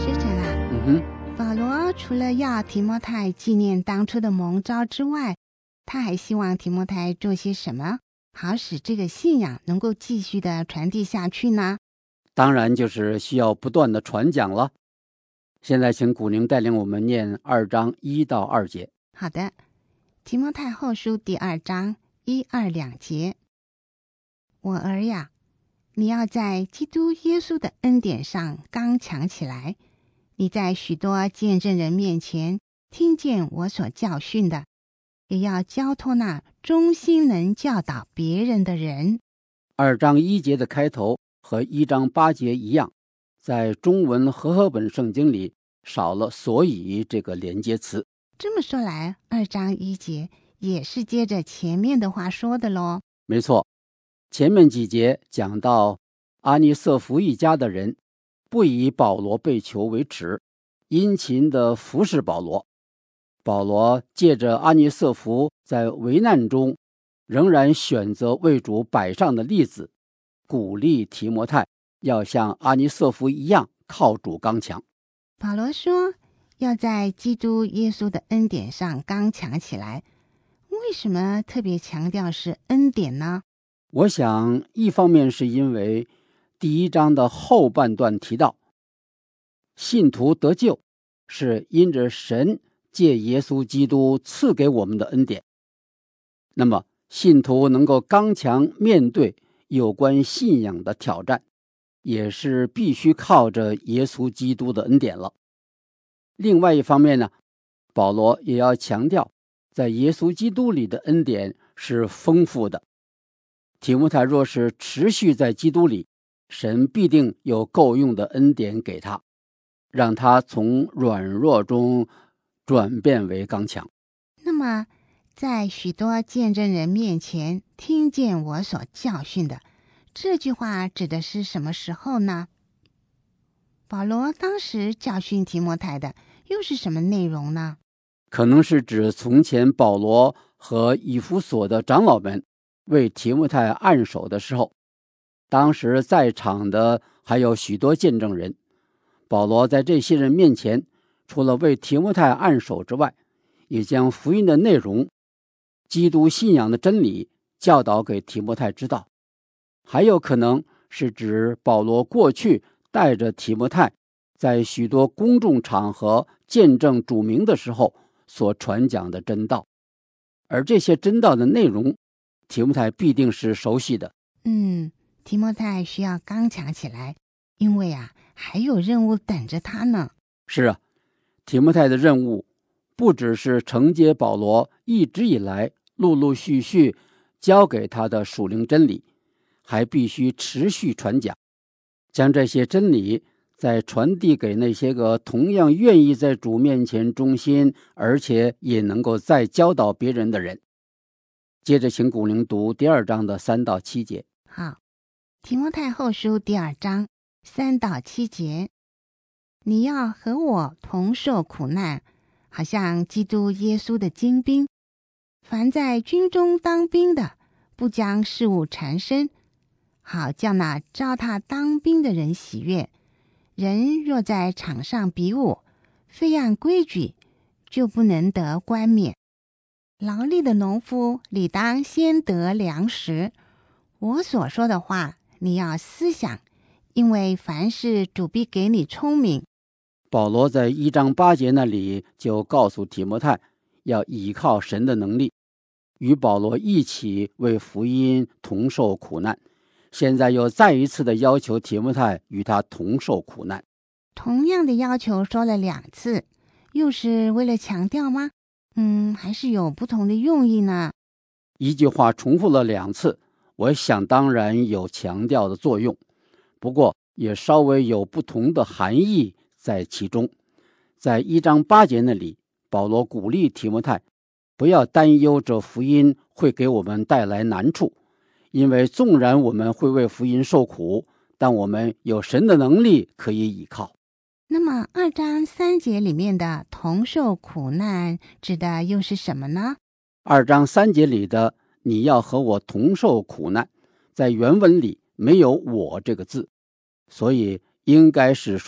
学长啊，保罗除了要提摩太纪念当初的蒙召之外，他还希望提摩太做些什么，好使这个信仰能够继续的传递下去呢？ 当然就是需要不断的传讲了。现在请古宁带领我们念2章1到2节。 好的，提摩太后书第2章1、2、2节。我儿呀，你要在基督耶稣的恩典上刚强起来。你在许多见证人面前听见我所教训的，也要交托那忠心能教导别人的人。 2章1节的开头和1章8节一样，在中文和合本圣经里少了所以这个连接词。 这么说来，2章1节也是接着前面的话说的咯。 没错，前面几节讲到阿尼瑟弗一家的人不以保罗被囚为耻，殷勤地服侍保罗。保罗借着阿尼瑟弗在危难中仍然选择为主摆上的例子，鼓励提摩太要像阿尼瑟弗一样靠主刚强。 保罗说要在基督耶稣的恩典上刚强起来，为什么特别强调是恩典呢？ 我想一方面是因为第1章的后半段提到，信徒得救是因着神借耶稣基督赐给我们的恩典。那么信徒能够刚强面对有关信仰的挑战，也是必须靠着耶稣基督的恩典了。另外一方面呢，保罗也要强调在耶稣基督里的恩典是丰富的。提摩太若是持续在基督里，神必定有够用的恩典给他，让他从软弱中转变为刚强。 那么在许多见证人面前听见我所教训的，这句话指的是什么时候呢？保罗当时教训提摩太的又是什么内容呢？ 可能是指从前保罗和以弗所的长老们为提摩太按手的时候，当时在场的还有许多见证人。保罗在这些人面前，除了为提摩太按手之外，也将福音的内容、基督信仰的真理教导给提摩太知道。还有可能是指保罗过去带着提摩太在许多公众场合见证主名的时候所传讲的真道，而这些真道的内容，提摩太必定是熟悉的。 提摩太需要刚强起来，因为还有任务等着他呢。 是啊，提摩太的任务不只是承接保罗一直以来陆陆续续教给他的属灵真理，还必须持续传讲，将这些真理再传递给那些个同样愿意在主面前忠心，而且也能够再教导别人的人。接着请古灵读第2章的3到7节。 好，提摩太后书第2章3到7节。你要和我同受苦难，好像基督耶稣的精兵。凡在军中当兵的，不将事物缠身，好叫那召他当兵的人喜悦。人若在场上比武，非按规矩，就不能得冠冕。劳力的农夫理当先得粮食。我所说的话，你要思想，因为凡事主必给你聪明。 保罗在1章8节那里就告诉提摩太，要倚靠神的能力，与保罗一起为福音同受苦难。现在又再一次的要求提摩太与他同受苦难。 同样的要求说了2次，又是为了强调吗？还是有不同的用意呢？ 一句话重复了2次，我想当然有强调的作用，不过也稍微有不同的含义在其中。在1章8节那里，保罗鼓励提摩太不要担忧这福音会给我们带来难处，因为纵然我们会为福音受苦，但我们有神的能力可以依靠。 那么2章3节里面的同受苦难指的又是什么呢 ？2章3节里的你要和我同受苦难，在原文里没有我这个字，所以应该是说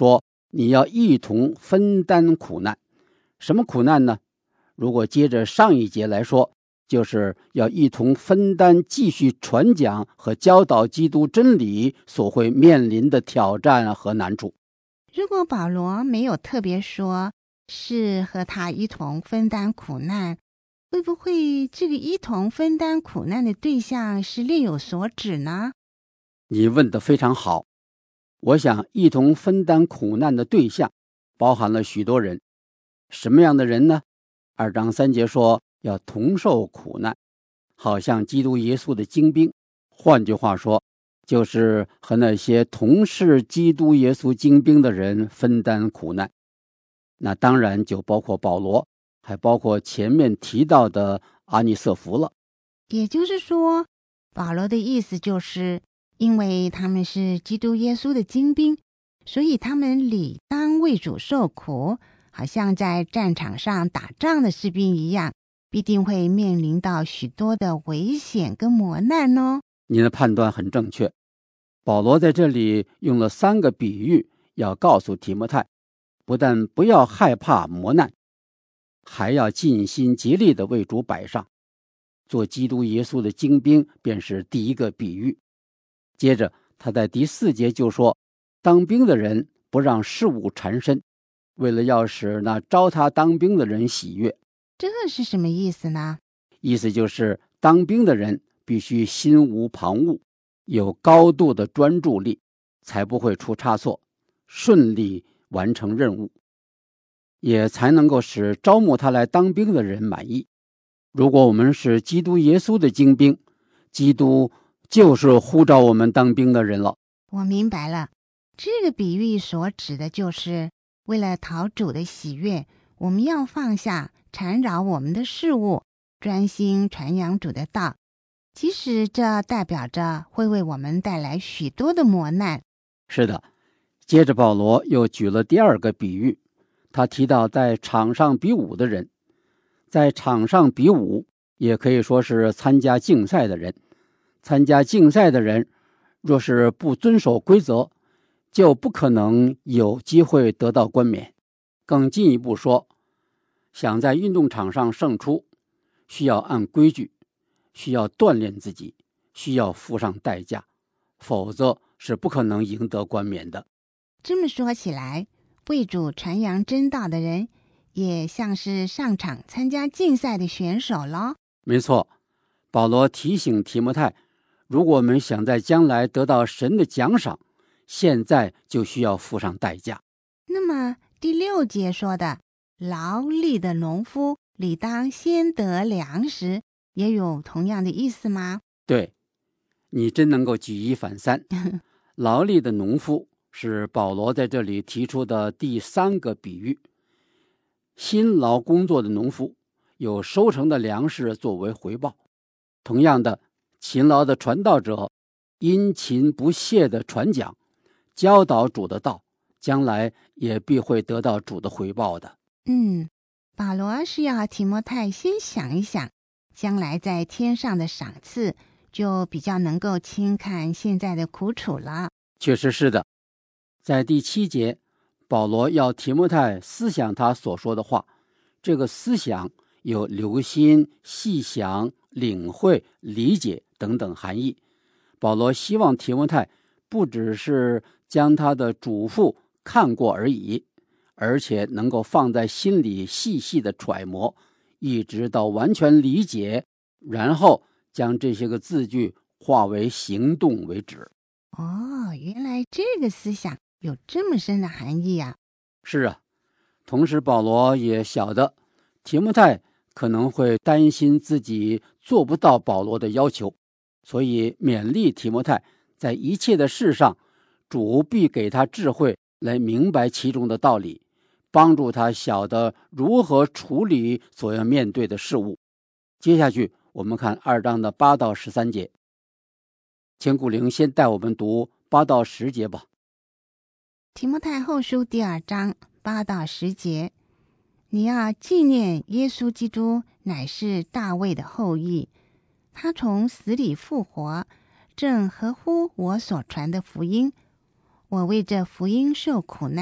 你要一同分担苦难。什么苦难呢？如果接着上一节来说，就是要一同分担继续传讲和教导基督真理所会面临的挑战和难处。 如果保罗没有特别说是和他一同分担苦难，会不会这个一同分担苦难的对象是另有所指呢？ 你问得非常好。我想一同分担苦难的对象包含了许多人。什么样的人呢？2章3节说要同受苦难，好像基督耶稣的精兵。换句话说，就是和那些同是基督耶稣精兵的人分担苦难。那当然就包括保罗，还包括前面提到的阿尼色弗了。 也就是说，保罗的意思就是因为他们是基督耶稣的精兵，所以他们理当为主受苦，好像在战场上打仗的士兵一样，必定会面临到许多的危险跟磨难哦。 你的判断很正确。保罗在这里用了3个比喻，要告诉提摩太，不但不要害怕磨难，还要尽心竭力地为主摆上。做基督耶稣的精兵便是第一个比喻。接着他在第4节就说，当兵的人不让事物缠身，为了要使那招他当兵的人喜悦。 这是什么意思呢？ 意思就是当兵的人必须心无旁骛，有高度的专注力，才不会出差错，顺利完成任务，也才能够使招募他来当兵的人满意。如果我们是基督耶稣的精兵，基督就是呼召我们当兵的人了。 我明白了，这个比喻所指的就是为了讨主的喜悦，我们要放下缠扰我们的事物，专心传扬主的道，即使这代表着会为我们带来许多的磨难。 是的，接着保罗又举了第2个比喻，他提到在场上比武的人。在场上比武也可以说是参加竞赛的人。参加竞赛的人若是不遵守规则，就不可能有机会得到冠冕。更进一步说，想在运动场上胜出，需要按规矩，需要锻炼自己，需要付上代价，否则是不可能赢得冠冕的。 这么说起来，为主传扬真道的人也像是上场参加竞赛的选手咯。 没错，保罗提醒提摩太，如果我们想在将来得到神的奖赏，现在就需要付上代价。 那么第6节说的劳力的农夫理当先得粮食，也有同样的意思吗？ 对，你真能够举一反三。劳力的农夫是保罗在这里提出的第3个比喻。辛劳工作的农夫有收成的粮食作为回报。同样的，勤劳的传道者殷勤不懈的传讲，教导主的道，将来也必会得到主的回报的。 保罗是要提摩太先想一想，将来在天上的赏赐，就比较能够轻看现在的苦楚了。 确实是的。在第7节，保罗要提摩太思想他所说的话，这个思想有留心、细想、领会、理解等等含义。保罗希望提摩太不只是将他的嘱咐看过而已，而且能够放在心里细细的揣摩，一直到完全理解，然后将这些个字句化为行动为止。 原来这个思想有这么深的含义啊。 是啊，同时保罗也晓得提摩太可能会担心自己做不到保罗的要求，所以勉励提摩太在一切的事上，主必给他智慧来明白其中的道理，帮助他晓得如何处理所要面对的事物。接下去我们看2章的8到13节。请古灵先带我们读8到10节吧。 提摩太后书第2章8到10节，你要纪念耶稣基督乃是大卫的后裔，他从死里复活，正合乎我所传的福音。我为这福音受苦难，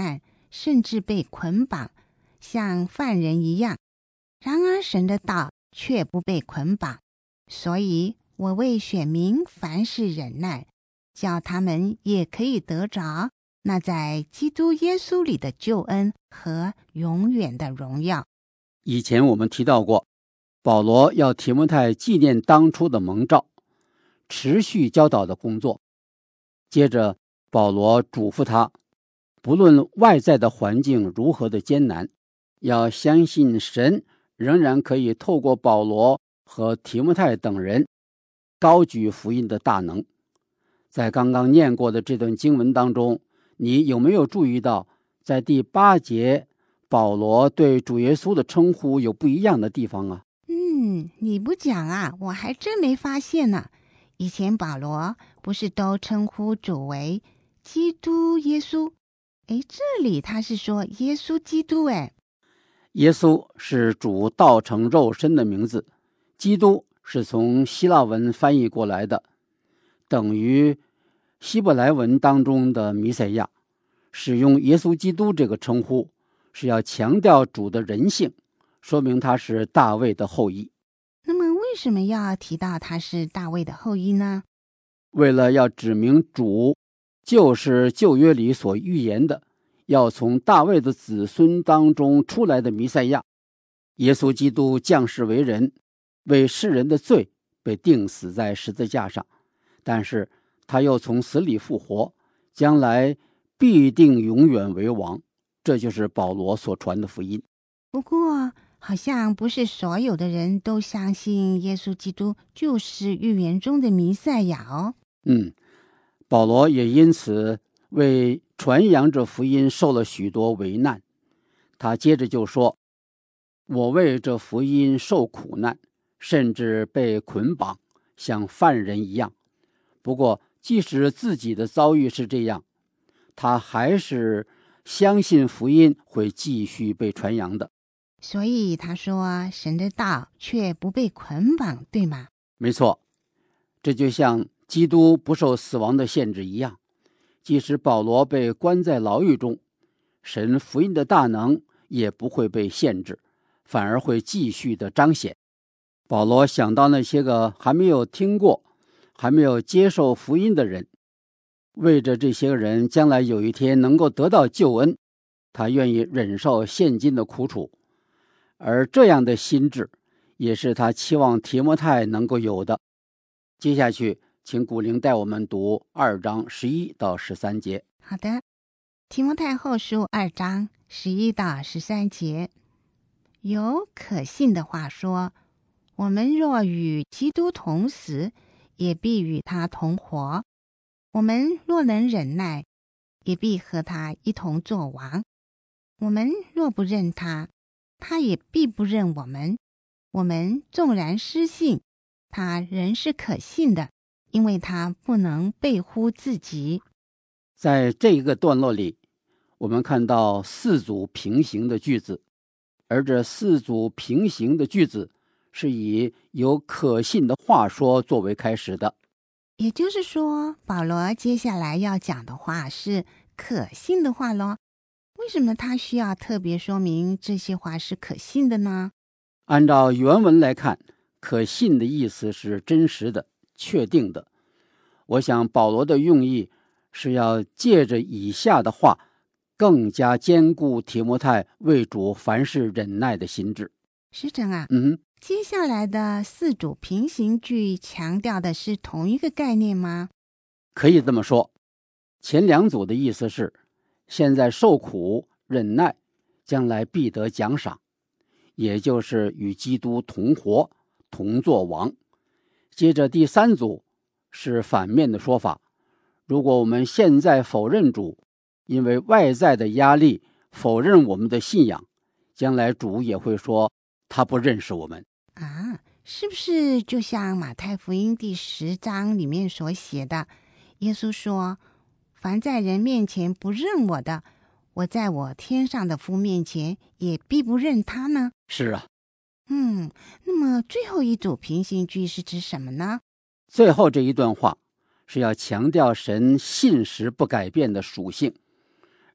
甚至被捆绑，像犯人一样。然而神的道却不被捆绑，所以我为选民凡事忍耐，叫他们也可以得着那在基督耶稣里的救恩和永远的荣耀。 以前我们提到过，保罗要提摩太纪念当初的蒙召，持续教导的工作。接着保罗嘱咐他，不论外在的环境如何的艰难，要相信神仍然可以透过保罗和提摩太等人高举福音的大能。在刚刚念过的这段经文当中，你有没有注意到在第8节保罗对主耶稣的称呼有不一样的地方啊？ 你不讲啊，我还真没发现呢。以前保罗不是都称呼主为基督耶稣？这里他是说耶稣基督。 耶稣是主道成肉身的名字，基督是从希腊文翻译过来的，等于希伯来文当中的弥赛亚。使用耶稣基督这个称呼是要强调主的人性，说明他是大卫的后裔。 那么为什么要提到他是大卫的后裔呢？ 为了要指明主就是旧约里所预言的要从大卫的子孙当中出来的弥赛亚。耶稣基督降世为人，为世人的罪被钉死在十字架上，但是他又从死里复活，将来必定永远为王。这就是保罗所传的福音。 不过好像不是所有的人都相信耶稣基督就是预言中的弥赛亚哦。 保罗也因此为传扬这福音受了许多为难。他接着就说，我为这福音受苦难，甚至被捆绑，像犯人一样。不过即使自己的遭遇是这样，他还是相信福音会继续被传扬的。 所以他说神的道却不被捆绑，对吗？ 没错，这就像基督不受死亡的限制一样，即使保罗被关在牢狱中，神福音的大能也不会被限制，反而会继续的彰显。保罗想到那些个还没有听过、还没有接受福音的人，为着这些人将来有一天能够得到救恩，他愿意忍受现今的苦楚。而这样的心志也是他期望提摩太能够有的。接下去请古灵带我们读2章11到13节。 好的，提摩太后书2章11到13节，有可信的话说，我们若与基督同死，也必与他同活；我们若能忍耐，也必和他一同作王。我们若不认他，他也必不认我们。我们纵然失信，他仍是可信的，因为他不能背乎自己。 在这一个段落里，我们看到4组平行的句子，而这4组平行的句子是以有可信的话说作为开始的。 也就是说，保罗接下来要讲的话是可信的话咯。为什么他需要特别说明这些话是可信的呢？ 按照原文来看，可信的意思是真实的、确定的。我想保罗的用意是要借着以下的话，更加坚固提摩太为主凡事忍耐的心志。 师长啊， 接下来的4组平行句强调的是同一个概念吗？ 可以这么说，前2组的意思是现在受苦忍耐，将来必得奖赏，也就是与基督同活同作王。接着第3组是反面的说法，如果我们现在否认主，因为外在的压力否认我们的信仰，将来主也会说他不认识我们啊。是不是就像马太福音第10章里面所写的，耶稣说，凡在人面前不认我的，我在我天上的父面前也必不认他呢？ 是啊。 那么最后一组平行句是指什么呢？ 最后这一段话是要强调神信实不改变的属性，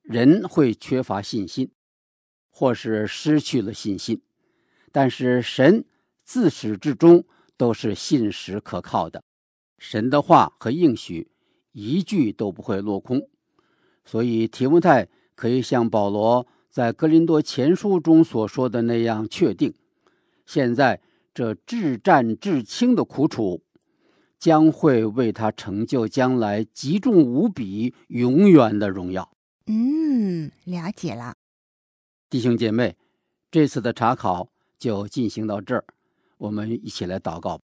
人会缺乏信心，或是失去了信心，但是神自始至终都是信实可靠的，神的话和应许一句都不会落空。所以提摩太可以像保罗在哥林多前书中所说的那样确定，现在这至战至轻的苦楚将会为他成就将来极重无比永远的荣耀。 了解了。 弟兄姐妹，这次的查考就进行到这儿，我们一起来祷告。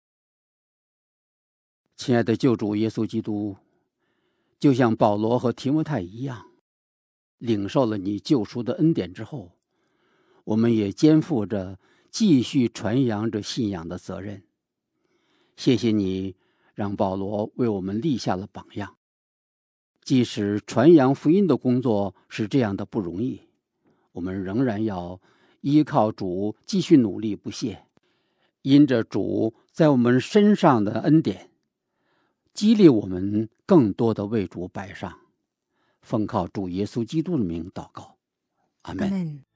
亲爱的救主耶稣基督，就像保罗和提摩太一样，领受了你救赎的恩典之后，我们也肩负着继续传扬着信仰的责任。谢谢你让保罗为我们立下了榜样，即使传扬福音的工作是这样的不容易，我们仍然要依靠主继续努力不懈，因着主在我们身上的恩典，激励我们更多的为主摆上。奉靠主耶稣基督的名祷告，阿们。